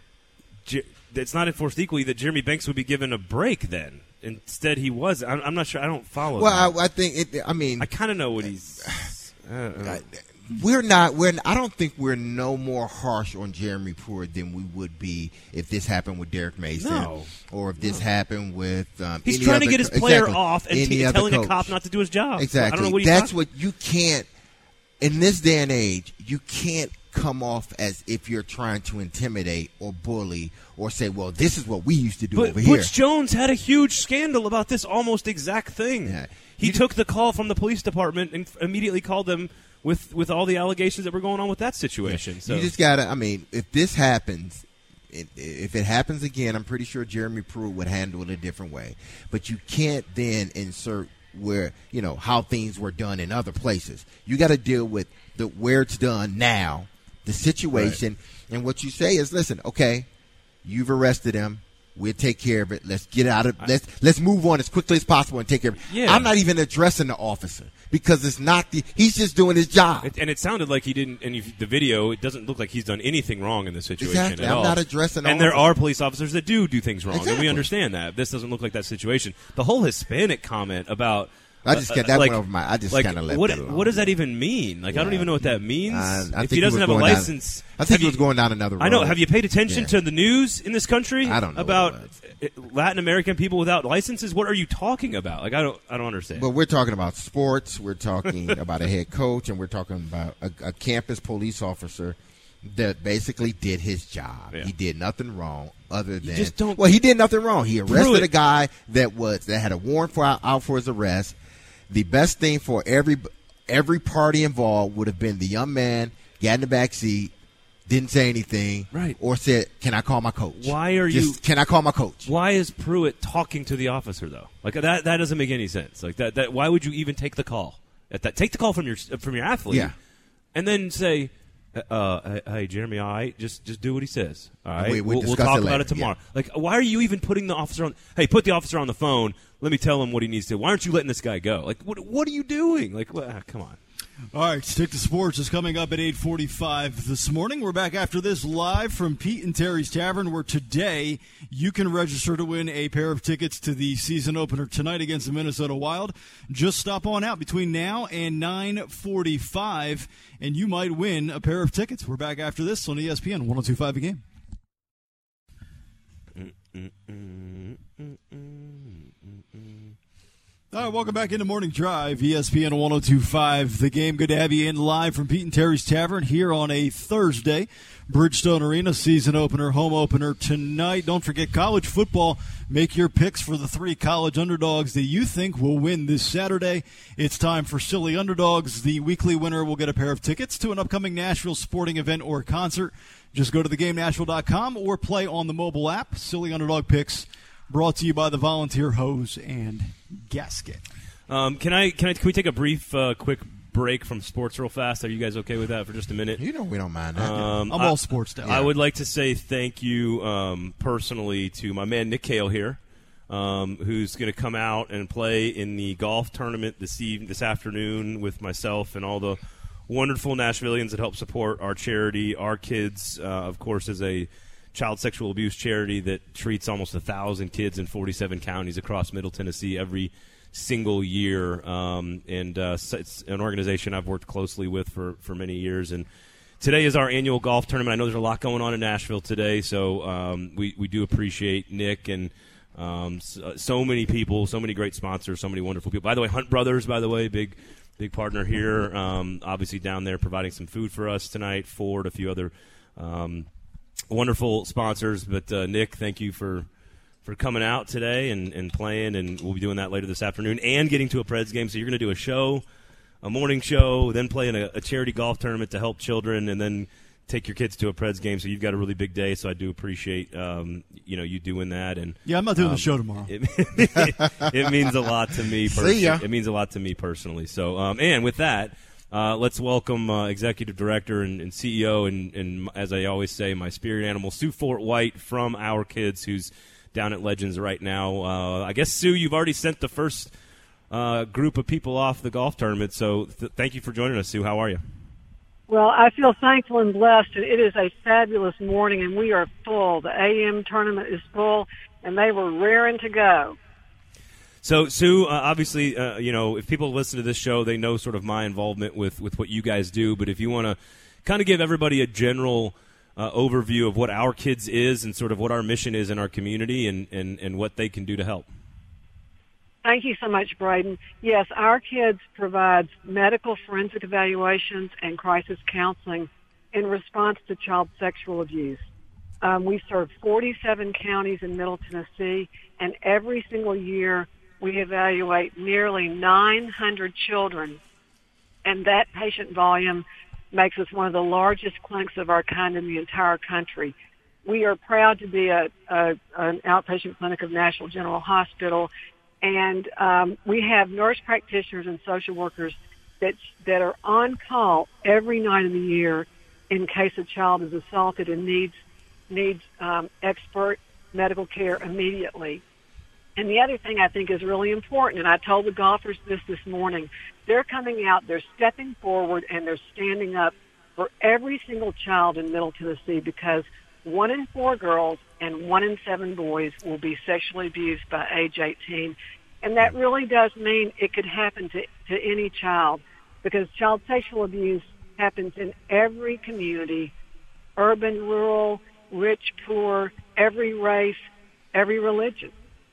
S3: J- that it's not enforced equally. That Jeremy Banks would be given a break then. Instead, he was. I'm, I'm not sure. I don't follow.
S4: Well,
S3: that.
S4: I, I think it. I mean,
S3: I kind of know what he's. I don't know.
S4: We're not. We're. I don't think we're no more harsh on Jeremy Pruitt than we would be if this happened with Derek Mason,
S3: no.
S4: or if this
S3: no.
S4: happened with. Um,
S3: He's
S4: any
S3: trying
S4: other,
S3: to get his player
S4: exactly,
S3: off and t- telling a cop not to do his job.
S4: Exactly.
S3: I don't know what
S4: That's
S3: talking.
S4: what you can't. In this day and age, you can't come off as if you're trying to intimidate or bully or say, well, this is what we used to do
S3: but
S4: over
S3: Butch
S4: here.
S3: Butch Jones had a huge scandal about this almost exact thing.
S4: Yeah.
S3: He
S4: you
S3: took the call from the police department and immediately called them with, with all the allegations that were going on with that situation.
S4: Yeah.
S3: So
S4: you just got to, I mean, if this happens, it, if it happens again, I'm pretty sure Jeremy Pruitt would handle it a different way. But you can't then insert where, you know, how things were done in other places. You got to deal with the where it's done now, the situation, right. And what you say is, listen, okay, you've arrested him. We'll take care of it. Let's get out of let's let's move on as quickly as possible and take care of it.
S3: Yeah.
S4: I'm not even addressing the officer because it's not the he's just doing his job.
S3: It, and it sounded like he didn't. And if the video, it doesn't look like he's done anything wrong in this situation
S4: exactly.
S3: at
S4: I'm
S3: all.
S4: not addressing.
S3: And
S4: the
S3: there
S4: officer.
S3: are police officers that do do things wrong,
S4: exactly.
S3: and we understand that. This doesn't look like that situation. The whole Hispanic comment about.
S4: I just uh, that
S3: like,
S4: went over my. I just
S3: like,
S4: kind of let
S3: what,
S4: that alone.
S3: What does that even mean? Like, yeah. I don't even know what that means.
S4: Uh, I
S3: if
S4: think
S3: he doesn't
S4: he
S3: have a license,
S4: down, I think he
S3: you,
S4: was going down another road.
S3: I know. Have you paid attention
S4: yeah.
S3: to the news in this country?
S4: I don't know
S3: about Latin American people without licenses. What are you talking about? Like, I don't. I don't understand.
S4: But we're talking about sports. We're talking about a head coach, and we're talking about a, a campus police officer that basically did his job. Yeah. He did nothing wrong other than
S3: you just don't.
S4: Well, he did nothing wrong. He arrested
S3: Pruitt.
S4: a guy that was that had a warrant for out for his arrest. the best thing for every every party involved would have been the young man got in the back seat, didn't say anything,
S3: right,
S4: or said, "Can I call my coach?"
S3: Why are
S4: Just,
S3: you?
S4: Can I call my coach?
S3: Why is Pruitt talking to the officer though? Like that, that doesn't make any sense. Like that, that. Why would you even take the call at that? Take the call from your from your athlete,
S4: yeah,
S3: and then say, uh, "Hey, Jeremy, all right, just just do what he says. All right,
S4: we, we
S3: we'll, we'll talk
S4: it
S3: about it tomorrow." Yeah. Like, why are you even putting the officer on? Hey, put the officer on the phone. Let me tell him what he needs to. Why aren't you letting this guy go? Like, what what are you doing? Like, well, come on.
S1: All right, Stick to Sports is coming up at eight forty-five this morning. We're back after this live from Pete and Terry's Tavern, where today you can register to win a pair of tickets to the season opener tonight against the Minnesota Wild. Just stop on out between now and nine forty-five, and you might win a pair of tickets. We're back after this on E S P N one oh two point five The Game. All right, welcome back into Morning Drive, E S P N one oh two point five The Game. Good to have you in live from Pete and Terry's Tavern here on a Thursday. Bridgestone Arena season opener, home opener tonight. Don't forget college football. Make your picks for the three college underdogs that you think will win this Saturday. It's time for Silly Underdogs. The weekly winner will get a pair of tickets to an upcoming Nashville sporting event or concert. Just go to the game nashville dot com or play on the mobile app. Silly Underdog Picks, brought to you by the Volunteer Hose and Gasket.
S3: Um, can I? Can I? Can we take a brief, uh, quick break from sports real fast? Are you guys okay with that for just a minute?
S4: You know we don't mind that.
S3: Um,
S1: I'm
S3: I,
S1: all sports now.
S3: I would like to say thank you um, personally to my man Nick Cale here, um, who's going to come out and play in the golf tournament this evening, this afternoon with myself and all the wonderful Nashvillians that help support our charity. Our Kids, uh, of course, is a child sexual abuse charity that treats almost a thousand kids in forty-seven counties across Middle Tennessee every single year, um, and uh, it's an organization I've worked closely with for, for many years. And today is our annual golf tournament. I know there's a lot going on in Nashville today, so um, we, we do appreciate Nick and um, so, so many people, so many great sponsors, so many wonderful people. By the way, Hunt Brothers, by the way, big big partner here, um, obviously down there providing some food for us tonight. Ford, a few other um, wonderful sponsors. But uh, Nick, thank you for for coming out today and, and playing, and we'll be doing that later this afternoon and getting to a Preds game. So you're going to do a show, a morning show, then play in a, a charity golf tournament to help children, and then take your kids to a Preds game. So you've got a really big day, so I do appreciate um, you know you doing that. And
S1: yeah, I'm not doing
S3: um,
S1: the show tomorrow.
S3: It, it means a lot to me personally.
S4: See ya.
S3: It means a lot to me personally. So, um, and with that, uh, let's welcome uh, Executive Director and, and C E O, and, and as I always say, my spirit animal, Sue Fort White from Our Kids, who's down at Legends right now. Uh, I guess, Sue, you've already sent the first uh, group of people off the golf tournament, so th- thank you for joining us, Sue. How are you?
S6: Well, I feel thankful and blessed. It is a fabulous morning, and we are full. The A M tournament is full, and they were raring to go.
S3: So, Sue, uh, obviously, uh, you know, if people listen to this show, they know sort of my involvement with, with what you guys do, but if you want to kind of give everybody a general Uh, overview of what Our Kids is and sort of what our mission is in our community and, and, and what they can do to help.
S6: Thank you so much, Braden. Yes, Our Kids provides medical forensic evaluations and crisis counseling in response to child sexual abuse. Um, we serve forty-seven counties in Middle Tennessee, and every single year we evaluate nearly nine hundred children, and that patient volume makes us one of the largest clinics of our kind in the entire country. We are proud to be a, a an outpatient clinic of Nashville General Hospital, and um, we have nurse practitioners and social workers that that are on call every night of the year in case a child is assaulted and needs needs um, expert medical care immediately. And the other thing I think is really important, and I told the golfers this this morning, they're coming out, they're stepping forward, and they're standing up for every single child in Middle Tennessee, because one in four girls and one in seven boys will be sexually abused by age eighteen. And that really does mean it could happen to, to any child, because child sexual abuse happens in every community, urban, rural, rich, poor, every race, every religion.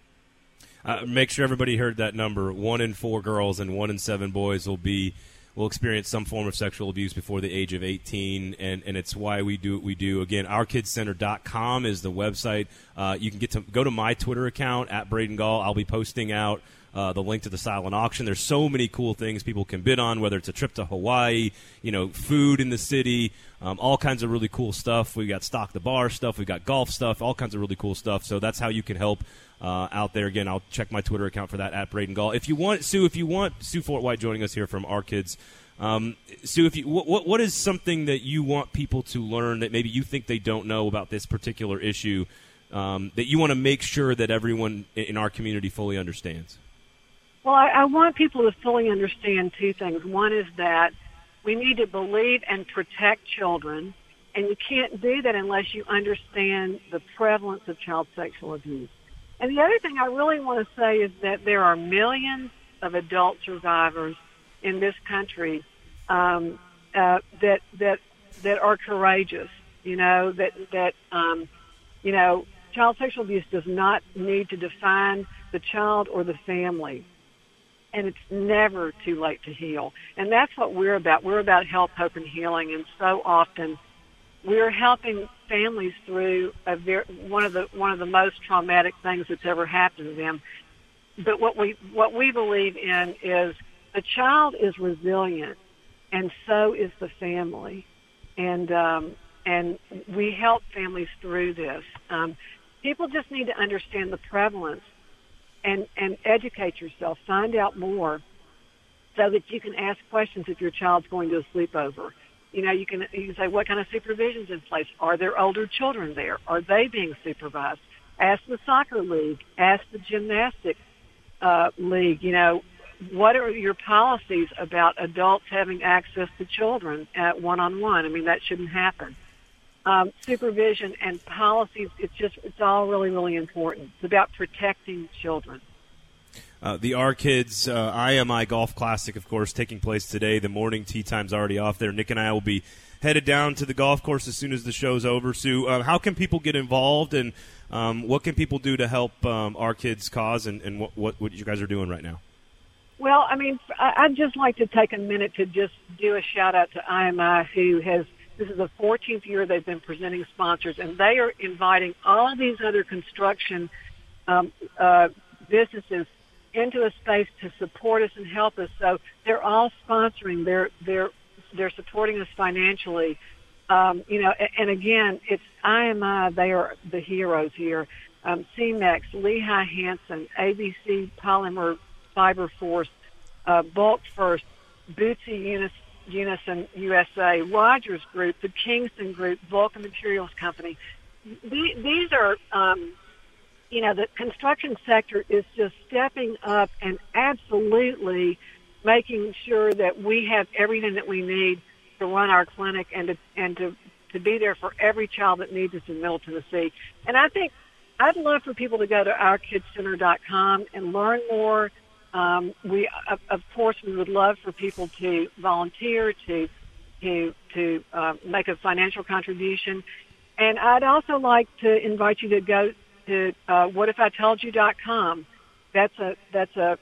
S3: Uh, make sure everybody heard that number. One in four girls and one in seven boys will be will experience some form of sexual abuse before the age of eighteen, and, and it's why we do what we do. Again, our kids center dot com is the website. Uh, you can get to go to my Twitter account, at Braden Gall. I'll be posting out uh, the link to the silent auction. There's so many cool things people can bid on, whether it's a trip to Hawaii, you know, food in the city, um, all kinds of really cool stuff. We got Stock the Bar stuff. We got golf stuff, all kinds of really cool stuff. So that's how you can help uh, out there. Again, I'll check my Twitter account for that, at Braden Gall. If you want, Sue, if you want, Sue Fort White joining us here from Our Kids. Um, Sue, if you, what, what is something that you want people to learn that maybe you think they don't know about this particular issue um, that you want to make sure that everyone in our community fully understands?
S6: Well, I, I want people to fully understand two things. One is that we need to believe and protect children, and you can't do that unless you understand the prevalence of child sexual abuse. And the other thing I really want to say is that there are millions of adult survivors in this country um, uh, that that that are courageous. You know that that um, you know child sexual abuse does not need to define the child or the family, and it's never too late to heal. And that's what we're about. We're about help, hope, and healing. And so often, we're helping families through a very, one of the one of the most traumatic things that's ever happened to them. But what we what we believe in is the child is resilient, and so is the family, and um, and we help families through this. Um, people just need to understand the prevalence and and educate yourself, find out more, so that you can ask questions if your child's going to a sleepover. You know, you can you can say, what kind of supervision's in place? Are there older children there? Are they being supervised? Ask the soccer league. Ask the gymnastics uh, league. You know, what are your policies about adults having access to children at one-on-one? I mean, that shouldn't happen. Um, supervision and policies, it's just, it's all really, really important. It's about protecting children.
S3: Uh, the Our Kids uh, I M I Golf Classic, of course, taking place today. The morning tee time's already off there. Nick and I will be headed down to the golf course as soon as the show's over. Sue, uh, how can people get involved, and um, what can people do to help um, Our Kids cause, and, and what, what, what you guys are doing right now?
S6: Well, I mean, I'd just like to take a minute to just do a shout-out to I M I, who has, this is the fourteenth year they've been presenting sponsors, and they are inviting all these other construction um, uh, businesses into a space to support us and help us. So they're all sponsoring. They're they're they're supporting us financially. Um, you know, and, and again, it's I M I. They are the heroes here. Um, C MEX, Lehigh Hansen, A B C Polymer Fiber Force, uh, Bulk First, Bootsy Unis, Unison U S A, Rogers Group, the Kingston Group, Vulcan Materials Company. The, these are, um, you know, the construction sector is just stepping up and absolutely making sure that we have everything that we need to run our clinic and to and to, to be there for every child that needs us in Middle Tennessee. And I think I'd love for people to go to our kids center dot com and learn more. Um, we, of, of course, we would love for people to volunteer, to to to uh, make a financial contribution, and I'd also like to invite you to go to uh, what if I told you dot com. That's a that's a,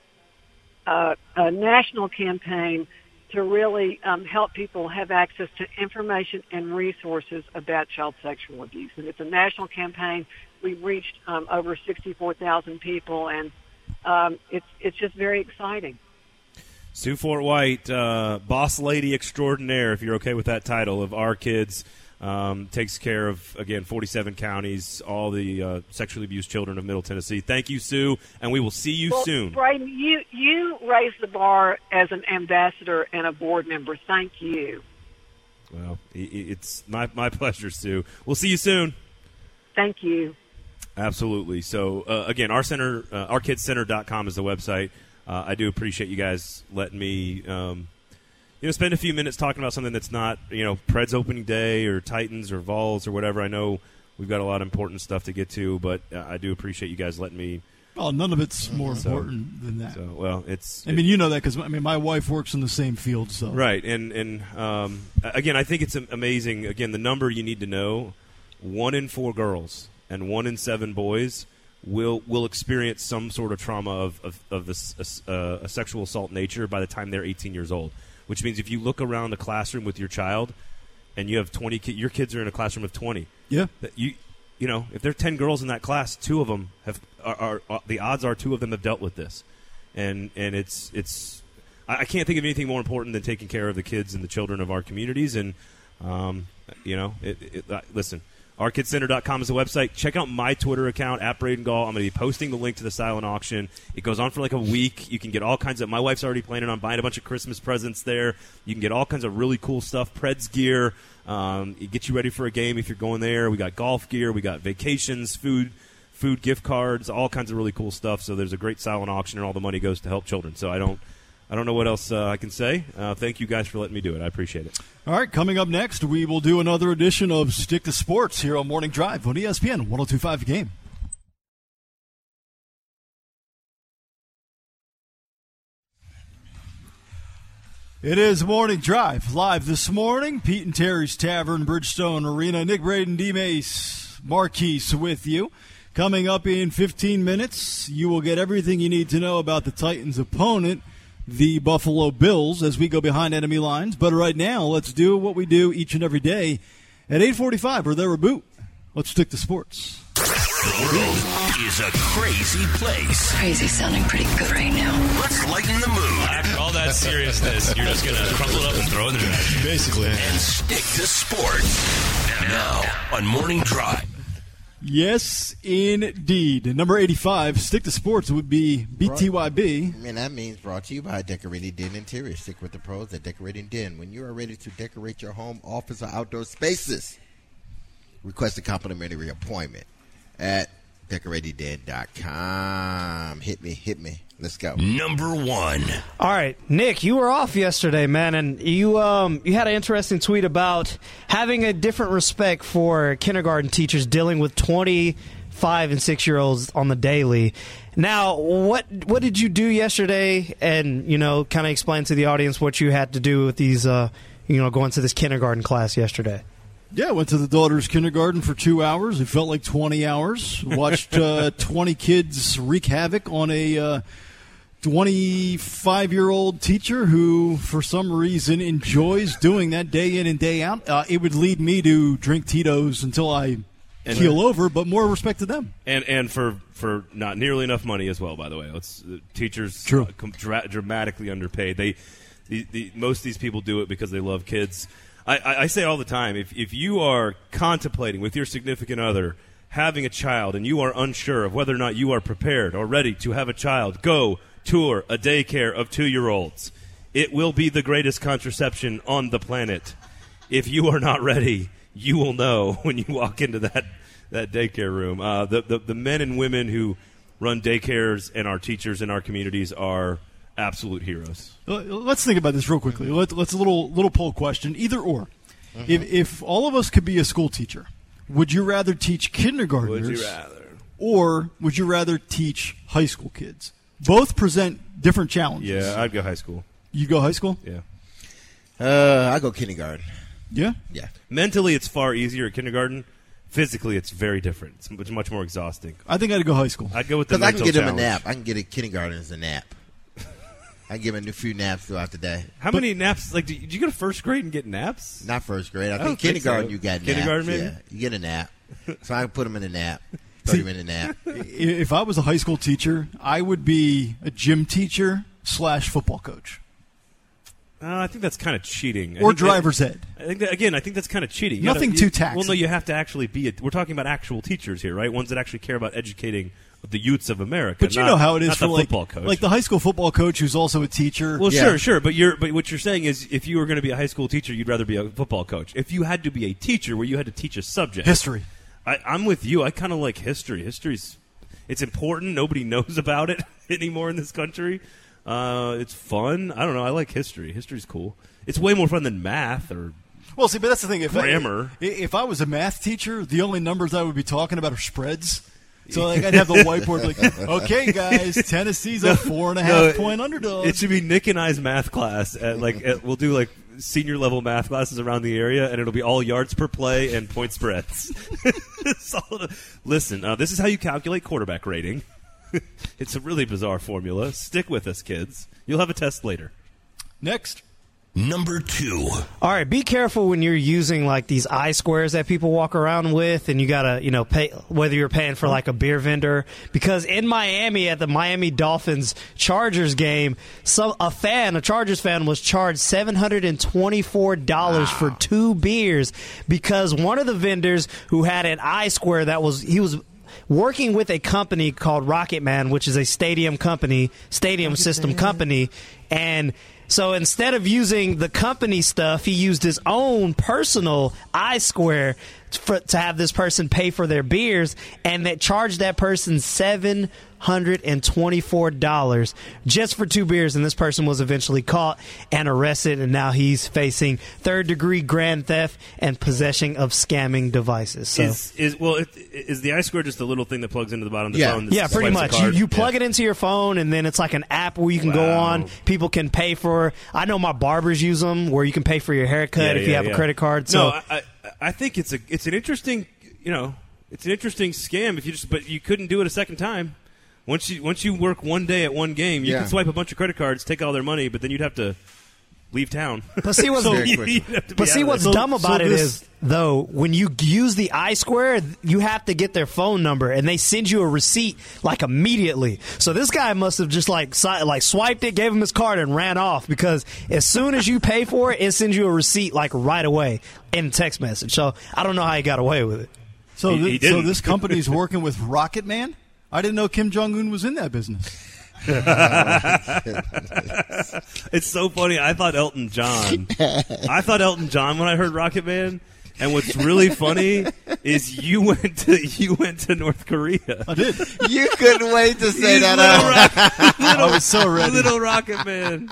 S6: a, a national campaign to really um, help people have access to information and resources about child sexual abuse. And it's a national campaign. We've reached um, over sixty-four thousand people, and Um, it's it's just very exciting.
S3: Sue Fort White, uh, boss lady extraordinaire, if you're okay with that title, of Our Kids, um, takes care of, again, forty-seven counties, all the uh, sexually abused children of Middle Tennessee. Thank you, Sue, and we will see you
S6: well,
S3: soon.
S6: Braden, you, you raised the bar as an ambassador and a board member. Thank you.
S3: Well, it's my, my pleasure, Sue. We'll see you soon.
S6: Thank you.
S3: Absolutely. So, uh, again, our center, uh, our kids center dot com is the website. Uh, I do appreciate you guys letting me, um, you know, spend a few minutes talking about something that's not, you know, Preds opening day or Titans or Vols or whatever. I know we've got a lot of important stuff to get to, but uh, I do appreciate you guys letting me.
S1: Oh, none of it's more
S3: so,
S1: important than that.
S3: So, well, it's.
S1: I mean, you know that because I mean, my wife works in the same field, so
S3: right. And and um, again, I think it's amazing. Again, the number you need to know: one in four girls and one in seven boys will will experience some sort of trauma of of, of this, a, a sexual assault nature by the time they're eighteen years old. Which means if you look around the classroom with your child, and you have twenty, ki- your kids are in a classroom of twenty.
S1: Yeah.
S3: That you you know, if there are ten girls in that class, two of them have are, are, are the odds are two of them have dealt with this. and and it's it's I can't think of anything more important than taking care of the kids and the children of our communities. And um, you know, it, it, uh, listen, our kids center dot com is the website. Check out my Twitter account at Braden Gall. I'm going to be posting the link to the silent auction. It goes on for like a week. You can get all kinds of. My wife's already planning on buying a bunch of Christmas presents there. You can get all kinds of really cool stuff. Preds gear. Um, it gets you ready for a game if you're going there. We got golf gear. We got vacations, food. Food gift cards, all kinds of really cool stuff. So there's a great silent auction, and all the money goes to help children. So I don't, I don't know what else uh, I can say. Uh, thank you guys for letting me do it. I appreciate it.
S1: All right, coming up next, we will do another edition of Stick to Sports here on Morning Drive on E S P N one oh two point five The Game. It is Morning Drive live this morning. Pete and Terry's Tavern, Bridgestone Arena. Nick Braden, D-Mace, Marquise with you. Coming up in fifteen minutes, you will get everything you need to know about the Titans' opponent, the Buffalo Bills, as we go behind enemy lines. But right now, let's do what we do each and every day at eight forty-five, or their reboot. Let's stick to sports.
S7: The world is a crazy place.
S8: Crazy sounding pretty good right now.
S7: Let's lighten the mood.
S9: After all that seriousness, you're just going to crumple it up and throw it in the trash.
S10: Basically.
S7: And stick to sports. And now, on Morning Drive.
S1: Yes, indeed. Number eighty-five, Stick to Sports, would be B T Y B.
S4: I mean, that means brought to you by Decorating Den Interiors. Stick with the pros at Decorating Den. When you are ready to decorate your home, office, or outdoor spaces, request a complimentary appointment at decorating den dot com. Hit me, hit me. Let's go.
S7: Number one.
S11: All right, Nick, you were off yesterday, man, and you um you had an interesting tweet about having a different respect for kindergarten teachers dealing with twenty-five and six-year-olds on the daily. Now, what what did you do yesterday? And you know, kind of explain to the audience what you had to do with these, uh, you know, going to this kindergarten class yesterday.
S1: Yeah, I went to the daughter's kindergarten for two hours. It felt like twenty hours. Watched uh, twenty kids wreak havoc on a uh, twenty-five-year-old teacher who, for some reason, enjoys doing that day in and day out. Uh, it would lead me to drink Tito's until I and, keel over, but more respect to them.
S3: And and for, for not nearly enough money as well, by the way. Let's, uh, teachers
S1: True.
S3: Uh, com- dra- dramatically underpaid. They, the, the, most of these people do it because they love kids. I, I say all the time, if if you are contemplating with your significant other having a child and you are unsure of whether or not you are prepared or ready to have a child, go tour a daycare of two-year-olds. It will be the greatest contraception on the planet. If you are not ready, you will know when you walk into that, that daycare room. Uh, the, the, the men and women who run daycares and are teachers in our communities are absolute heroes.
S1: Let's think about this real quickly. Let, let's a little little poll question, either or. Mm-hmm. If if all of us could be a school teacher, would you rather teach kindergartners?
S3: Would you rather?
S1: Or would you rather teach high school kids? Both present different challenges.
S3: Yeah, I'd go high school.
S1: You go high school?
S3: Yeah.
S4: Uh, I go kindergarten.
S1: Yeah?
S4: Yeah.
S3: Mentally, it's far easier at kindergarten. Physically, it's very different. It's much, much more exhausting.
S1: I think I'd go high school.
S3: I'd go with the
S4: Because I
S3: mental
S4: can get
S3: challenge.
S4: him a nap. I can get a kindergarten as a nap. I can give him a few naps throughout the day.
S3: How many naps? Like, did you go to first grade and get naps?
S4: Not first grade. I,
S3: I
S4: think
S3: don't
S4: kindergarten
S3: think so.
S4: you got naps.
S3: Kindergarten, maybe?
S4: Yeah, you get a nap. So I can put him in a nap. thirty-minute nap.
S1: If I was a high school teacher, I would be a gym teacher slash football coach.
S3: Uh, I think that's kind of cheating. I
S1: Or
S3: think
S1: driver's
S3: that,
S1: ed.
S3: I think that, again, I think that's kind of cheating. You
S1: Nothing
S3: gotta,
S1: too
S3: you,
S1: taxing.
S3: Well, no, you have to actually be. A, we're talking about actual teachers here, right? Ones that actually care about educating the youths of America.
S1: But you
S3: not,
S1: know how it is
S3: not
S1: for
S3: the
S1: like,
S3: football coach.
S1: like the high school football coach who's also a teacher.
S3: Well,
S4: Yeah.
S3: sure, sure, but you're but what you're saying is if you were going to be a high school teacher, you'd rather be a football coach. If you had to be a teacher where you had to teach a subject,
S1: History.
S3: I, I'm with you. I kind of like history. History's it's important. Nobody knows about it anymore in this country. Uh, it's fun. I don't know. I like history. History's cool. It's way more fun than math or
S1: Well, see, but that's the thing. If
S3: grammar.
S1: I, if I was a math teacher, the only numbers I would be talking about are spreads. So like I'd have the whiteboard like, okay, guys, Tennessee's a four and a half
S3: No,
S1: point underdog.
S3: It should be Nick and I's math class. At like at, we'll do like senior level math classes around the area, and it'll be all yards per play and point spreads. Solid. Listen, uh, this is how you calculate quarterback rating. It's a really bizarre formula. Stick with us, kids. You'll have a test later.
S1: Next.
S7: Number two.
S11: All right, be careful when you're using like these I squares that people walk around with, and you gotta, you know, pay whether you're paying for like a beer vendor. Because in Miami at the Miami Dolphins Chargers game, some a fan, a Chargers fan, was charged seven hundred and twenty-four dollars wow. for two beers because one of the vendors who had an I square that was he was. working with a company called Rocket Man, which is a stadium company, stadium Rocket system Man. company, and so instead of using the company stuff, he used his own personal I square for, to have this person pay for their beers, and that charged that person seven hundred and twenty-four dollars just for two beers. And this person was eventually caught and arrested, and now he's facing third-degree grand theft and possession of scamming devices. So,
S3: is, is well, it, is the I square just a little thing that plugs into the bottom of the
S11: yeah.
S3: phone? That
S11: yeah, pretty much. You, you plug
S3: yeah.
S11: it into your phone, and then it's like an app where you can wow. go on. People can pay for. I know my barbers use them, where you can pay for your haircut
S3: yeah,
S11: if
S3: yeah,
S11: you have
S3: yeah.
S11: a credit card. So,
S3: no, I, I think it's a it's an interesting, you know, it's an interesting scam. If you just, but you couldn't do it a second time. Once you once you work one day at one game, you
S4: yeah.
S3: can swipe a bunch of credit cards, take all their money, but then you'd have to leave town.
S11: But see what's,
S3: so
S11: you, but see what's dumb about so it this, is, though, when you use the I square, you have to get their phone number, and they send you a receipt like immediately. So this guy must have just like like swiped it, gave him his card, and ran off, because as soon as you pay for it, it sends you a receipt like right away in text message. So I don't know how he got away with it.
S1: So,
S3: he,
S1: th-
S3: he
S1: so this company's working with Rocket Man? I didn't know Kim Jong-un was in that business.
S3: It's so funny. I thought Elton John. I thought Elton John when I heard Rocket Man. And what's really funny is you went to you went to North Korea.
S1: I did.
S4: You couldn't wait to say
S3: He's
S4: that.
S3: Little Rock, little,
S1: I was so ready.
S3: Little Rocket Man.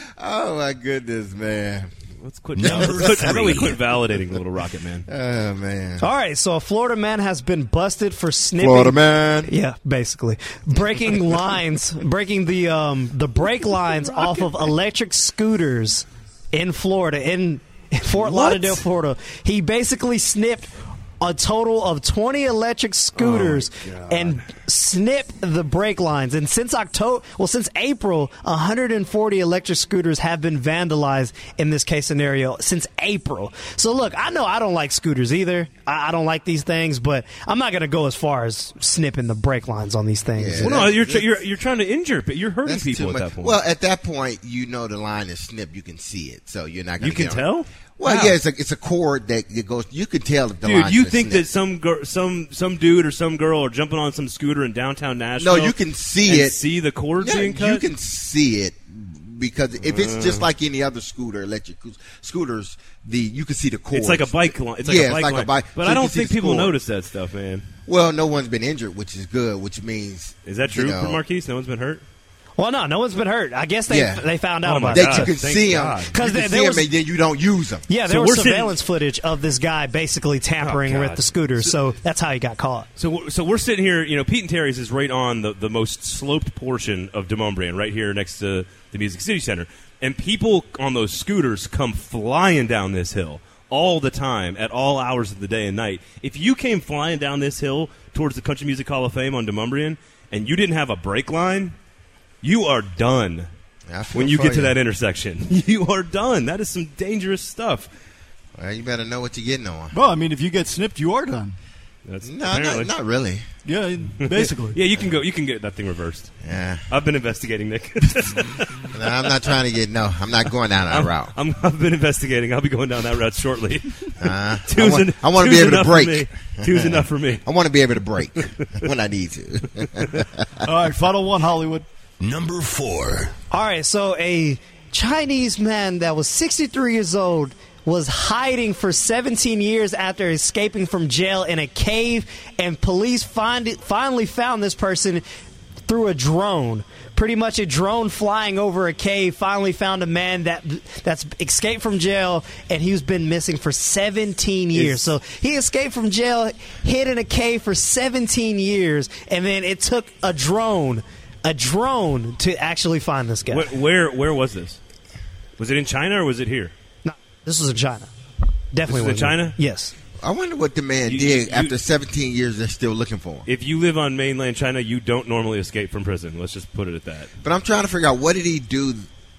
S4: Oh my goodness, man.
S3: Let's quit. Let's, I know we quit validating Little Rocket Man.
S4: Oh man!
S11: All right, so a Florida man has been busted for snipping.
S4: Florida man,
S11: yeah, basically breaking lines, breaking the um, the brake lines off of electric scooters in Florida, in Fort
S3: What?
S11: Lauderdale, Florida. He basically snipped a total of twenty electric scooters
S4: oh
S11: and snip the brake lines. And since October, well, since April, one hundred forty electric scooters have been vandalized in this case scenario since April. So look, I know I don't like scooters either. I, I don't like these things, but I'm not going to go as far as snipping the brake lines on these things.
S3: Yeah, well, no, you're, tr- you're you're trying to injure, but you're hurting people at that point.
S4: Well, at that point, you know the line is snipped. You can see it, so you're not going
S3: You
S4: to
S3: can tell?
S4: Well,
S3: Wow.
S4: yeah, it's a it's a cord that it goes. You can tell if the
S3: Dude,
S4: line.
S3: you think that some gir- some some dude or some girl are jumping on some scooter in downtown Nashville?
S4: No, you can see
S3: and
S4: it.
S3: See the cord
S4: yeah,
S3: being cut.
S4: You can see it because if it's just like any other scooter, electric scooters, the you can see the cord.
S3: It's like a bike line. It's like
S4: yeah,
S3: a bike
S4: it's like
S3: line.
S4: a bike.
S3: But
S4: so
S3: I don't
S4: you can
S3: think
S4: see the
S3: people
S4: cord.
S3: notice that stuff, man.
S4: Well, no one's been injured, which is good. Which means
S3: is that true,
S4: you know,
S3: Marquise? No one's been hurt.
S11: Well, no, no one's been hurt. I guess they
S4: Yeah.
S11: they found out
S3: Oh, my
S11: about
S4: that
S11: it.
S4: you can
S3: Thank
S4: see
S3: God.
S4: them.
S11: Because
S4: You can
S11: there
S4: see
S11: was-
S4: them, and then you don't use them.
S11: Yeah, there
S3: So
S11: was
S3: we're sitting-
S11: surveillance footage of this guy basically tampering
S3: Oh,
S11: with
S3: God.
S11: the scooter, so that's how he got caught.
S3: So, we're- so we're sitting here. You know, Pete and Terry's is right on the, the most sloped portion of De Montbran, right here next to the Music City Center, and people on those scooters come flying down this hill all the time at all hours of the day and night. If you came flying down this hill towards the Country Music Hall of Fame on De Montbran and you didn't have a brake line, you are done.
S4: I feel
S3: When you
S4: for
S3: get to that intersection, you are done. That is some dangerous stuff.
S4: Well, you better know what you're getting on.
S1: Well, I mean, if you get snipped, you are done.
S3: That's
S4: No,
S3: apparently.
S4: not, not really.
S1: Yeah, basically.
S3: Yeah, you can go. You can get that thing reversed.
S4: Yeah,
S3: I've been investigating, Nick.
S4: no, I'm not trying to get. No, I'm not going down that
S3: I'm,
S4: route.
S3: I'm, I've been investigating. I'll be going down that route shortly.
S4: Uh,
S3: Two's
S4: I want,
S3: en-
S4: I want to
S3: two's
S4: be able to
S3: enough for
S4: break.
S3: me. Two's enough for me.
S4: I want to be able to break when I need to.
S1: All right, final one, Hollywood.
S7: Number four.
S11: All right, so a Chinese man that was sixty-three years old was hiding for seventeen years after escaping from jail in a cave, and police find it, finally found this person through a drone. Pretty much a drone flying over a cave finally found a man that that's escaped from jail, and he's been missing for seventeen years.
S3: It's,
S11: so he escaped from jail, hid in a cave for seventeen years, and then it took a drone, a drone to actually find this guy.
S3: Where, where where was this? Was it in China or was it here?
S11: No, this was in China. Definitely
S3: This was in
S11: wasn't.
S3: China?
S11: Yes.
S4: I wonder what the man
S3: You-
S4: did
S3: you-
S4: after seventeen years. They're still looking for him.
S3: If you live on mainland China, you don't normally escape from prison. Let's just put it at that.
S4: But I'm trying to figure out what did he do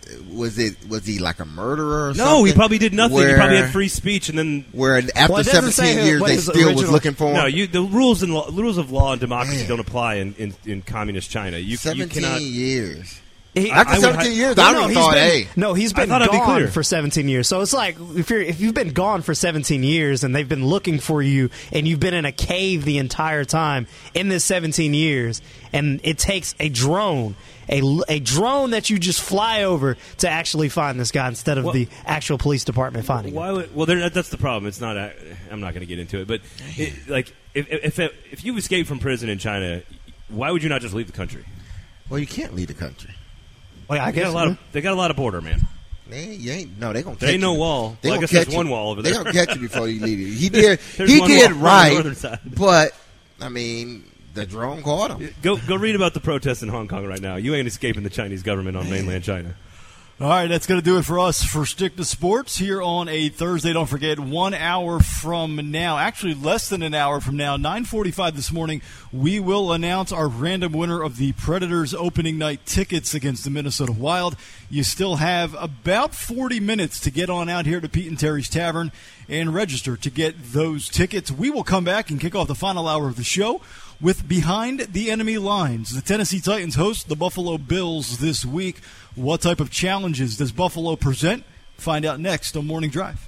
S4: was it was he like a murderer or something?
S3: No, he probably did nothing.
S4: Where,
S3: he probably had free speech, and then
S4: where after
S11: well,
S4: seventeen years they still was looking for him.
S3: No, you, the rules and law, rules of law and democracy Man. don't apply in, in, in communist China. You,
S4: seventeen
S3: you cannot,
S4: years.
S11: He,
S4: After
S11: I
S4: seventeen
S11: would,
S4: years,
S11: no,
S4: I
S11: no,
S4: would have thought,
S11: been,
S4: hey.
S11: No, he's been
S3: I be
S11: gone for seventeen years. So it's like if you're if you've been gone for seventeen years and they've been looking for you and you've been in a cave the entire time in this seventeen years, and it takes a drone, a, a drone that you just fly over to actually find this guy instead of well, the actual police department finding
S3: why
S11: him.
S3: Would, well, that's the problem. It's not. A, I'm not going to get into it, but it, like if if if you escape from prison in China, why would you not just leave the country?
S4: Well, you can't leave the country.
S11: Well, I
S3: they
S11: guess
S3: got a lot of they got a lot of border, man.
S4: They you ain't no, they gonna.
S3: There
S4: catch
S3: ain't no
S4: you.
S3: wall.
S4: They
S3: well, I
S4: gonna
S3: guess there's
S4: catch you.
S3: one wall over
S4: They
S3: there.
S4: gonna catch you before you leave. He did.
S3: There's
S4: he
S3: one
S4: did
S3: wall on the
S4: right,
S3: northern side.
S4: but I mean, the drone caught him.
S3: Go go read about the protests in Hong Kong right now. You ain't escaping the Chinese government on mainland China.
S1: All right, that's going to do it for us for Stick to Sports here on a Thursday. Don't forget, one hour from now, actually less than an hour from now, nine forty-five this morning, we will announce our random winner of the Predators opening night tickets against the Minnesota Wild. You still have about forty minutes to get on out here to Pete and Terry's Tavern and register to get those tickets. We will come back and kick off the final hour of the show with Behind the Enemy Lines. The Tennessee Titans host the Buffalo Bills this week. What type of challenges does Buffalo present? Find out next on Morning Drive.